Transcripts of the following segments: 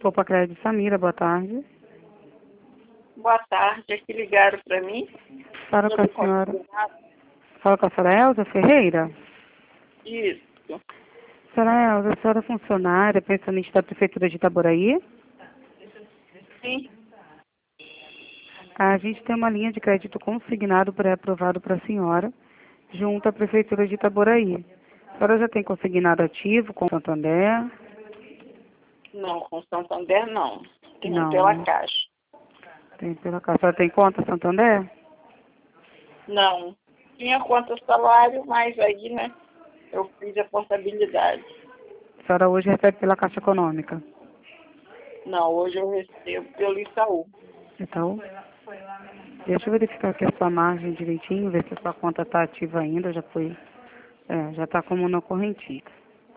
Poupa Crédito, Samira, boa tarde. Boa tarde, aqui ligaram para mim. Fala com a senhora. Fala com a senhora Elza Ferreira? Isso. Senhora Elza, a senhora é funcionária, pensionista da Prefeitura de Itaboraí? Sim. A gente tem uma linha de crédito consignado pré-aprovado para a senhora, junto à Prefeitura de Itaboraí. A senhora já tem consignado ativo com o Santander? Não, com Santander não. Tem Não. pela Caixa. Tem pela Caixa. A senhora tem conta Santander? Não. Tinha conta salário, mas aí, né, eu fiz a portabilidade. A senhora hoje recebe pela Caixa Econômica? Não, hoje eu recebo pelo Itaú. Então, deixa eu verificar aqui a sua margem direitinho, ver se a sua conta está ativa ainda, já foi, já está como não correntista.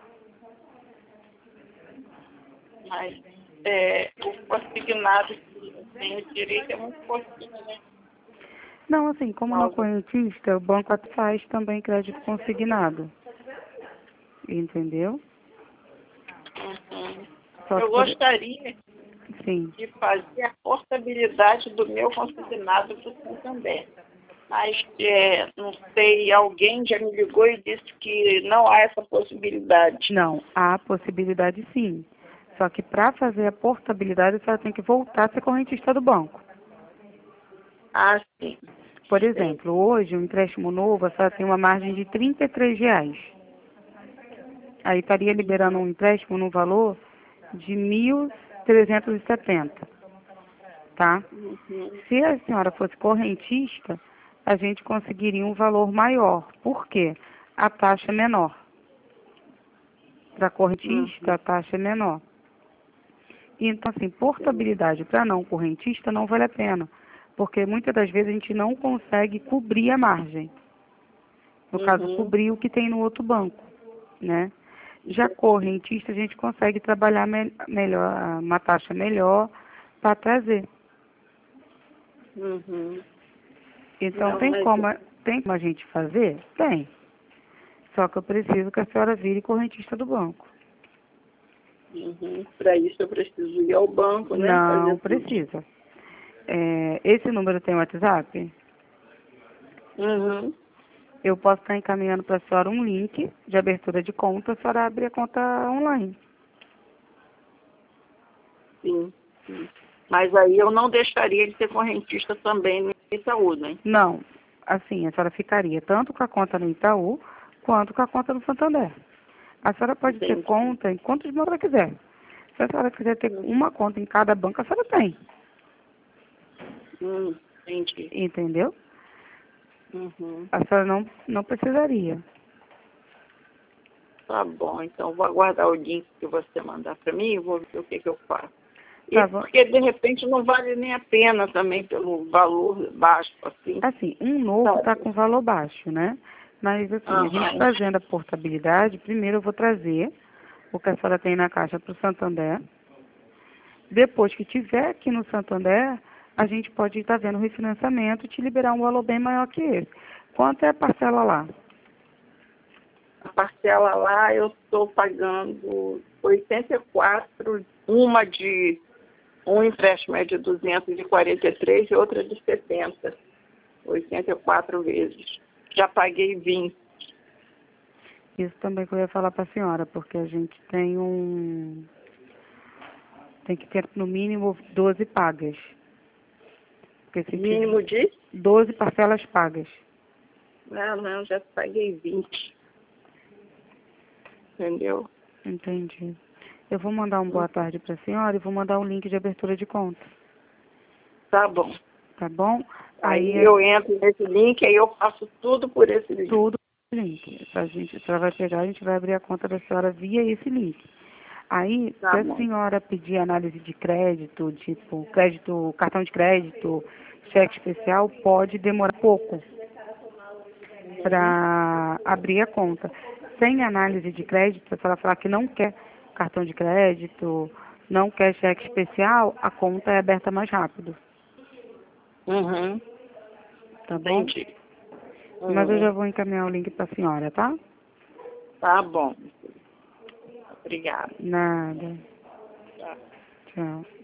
Mas o consignado que eu tenho direito é muito pouquinho, né? Não, assim, como não correntista, o banco faz também crédito consignado. Entendeu? Uhum. Só Eu que gostaria Sim. de fazer a portabilidade do meu consignado para o Santander. Mas, não sei, alguém já me ligou e disse que não há essa possibilidade. Não, há possibilidade sim. Só que para fazer a portabilidade, a senhora tem que voltar a ser correntista do banco. Ah, sim. Por exemplo, hoje, um empréstimo novo, a senhora tem uma margem de R$ 33. Aí estaria liberando um empréstimo no valor de 1.370, tá? Uhum. Se a senhora fosse correntista, a gente conseguiria um valor maior. Por quê? A taxa é menor. Para correntista, a taxa é menor. Então, assim, portabilidade para não correntista não vale a pena, porque muitas das vezes a gente não consegue cobrir a margem. No caso, cobrir o que tem no outro banco, né? Já correntista, a gente consegue trabalhar melhor, uma taxa melhor para trazer. Uhum. Então, Não, tem como a gente fazer? Tem. Só que eu preciso que a senhora vire correntista do banco. Para isso eu preciso ir ao banco, né? Não precisa. Esse número tem WhatsApp? Uhum. Eu posso estar encaminhando para a senhora um link de abertura de conta, a senhora abre a conta online. Sim, sim. Mas aí eu não deixaria ele ser correntista também no Itaú, né? Não. Assim, a senhora ficaria tanto com a conta no Itaú, quanto com a conta no Santander. A senhora pode ter conta em quantos bancos ela quiser. Se a senhora quiser ter uma conta em cada banco, a senhora tem. Entendi. Entendeu? Uhum. A senhora não precisaria. Tá bom, então vou aguardar o link que você mandar para mim e vou ver o que eu faço. Tá bom. Porque de repente não vale nem a pena também pelo valor baixo, assim. Assim, um novo está com valor baixo, né? Mas assim, a gente fazendo a portabilidade, primeiro eu vou trazer o que a senhora tem na caixa para o Santander. Depois que tiver aqui no Santander, a gente pode estar vendo o refinanciamento e te liberar um valor bem maior que esse. Quanto é a parcela lá? A parcela lá eu estou pagando 84, um empréstimo é de 243 e outra de 70. 84 vezes. Já paguei 20. Isso também que eu ia falar para a senhora, porque a gente tem que ter no mínimo 12 pagas. Mínimo de? 12 parcelas pagas. Não, já paguei 20. Entendeu? Entendi. Eu vou mandar um boa tarde para a senhora e vou mandar um link de abertura de conta. Tá bom. Tá bom? Aí eu entro nesse link, aí eu faço tudo por esse link. Tudo por link. A senhora vai pegar, a gente vai abrir a conta da senhora via esse link. Aí, se a senhora pedir análise de crédito, tipo crédito, cartão de crédito, cheque especial, pode demorar pouco para abrir a conta. Sem análise de crédito, se a senhora falar que não quer cartão de crédito, não quer cheque especial, a conta é aberta mais rápido. Tá bom? Entendi. Mas eu já vou encaminhar o link para a senhora, tá? Tá bom. Obrigada. Nada. Tá. Tchau.